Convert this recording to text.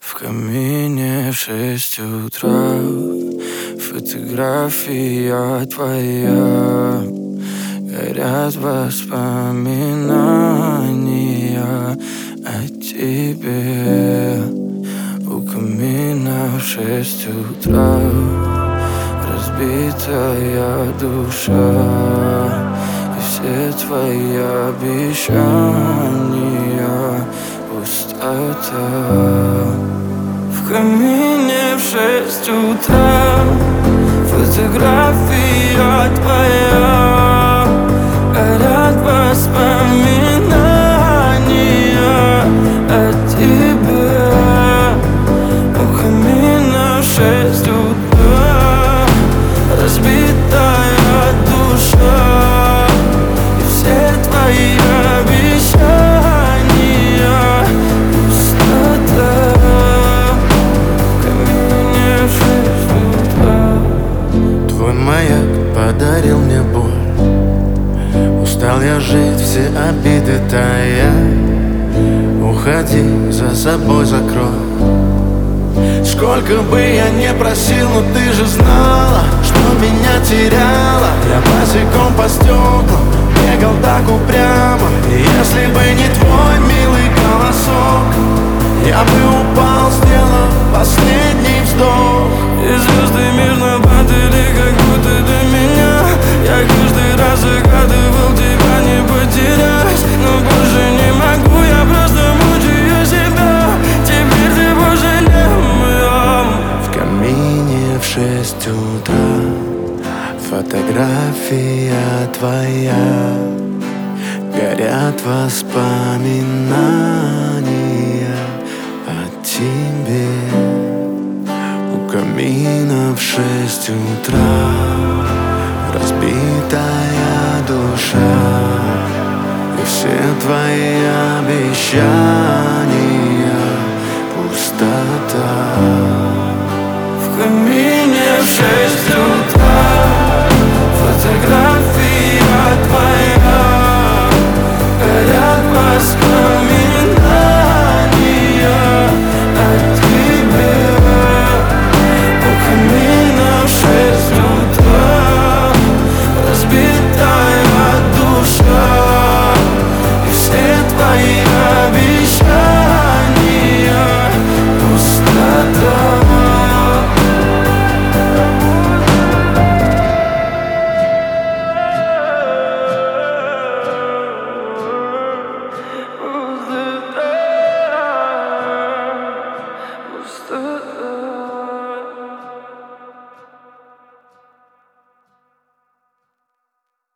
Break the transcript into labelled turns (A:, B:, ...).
A: В камине в 6 утра фотография твоя. Горят воспоминания о тебе. У камина в 6 утра разбитая душа. И все твои обещания пустота. В камине в 6 утра фотография твоя. Горят воспоминания о тебе. У камина в 6 утра разбитая душа. И все твои обещания пустота. В камине в 6 утра.
B: Твой маяк подарил мне боль. Устал я жить, все обиды тая. Уходи, за собой закрой. Сколько бы я не просил, но ты же знала, что меня теряла. Я босиком по стеклам бегал так упрямо. И если бы не твой милый голосок, я бы упал, сделав последний вздох.
A: И звезды мирно падали, как будто до меня. Я каждый раз загадывал тебя не потерять, но больше не могу, я просто мучаю себя. Теперь ты пожалей моем.
B: В камине в 6 утра фотография твоя. Горят воспоминания о тебе. У камина в 6 утра разбитая душа. И все твои обещания пустота.
A: В камине в 6 утра фотография твоя. Горят воспоминания о тебе. У камина в 6 утра разбитая душа. И все твои обещания пустота. Пустота.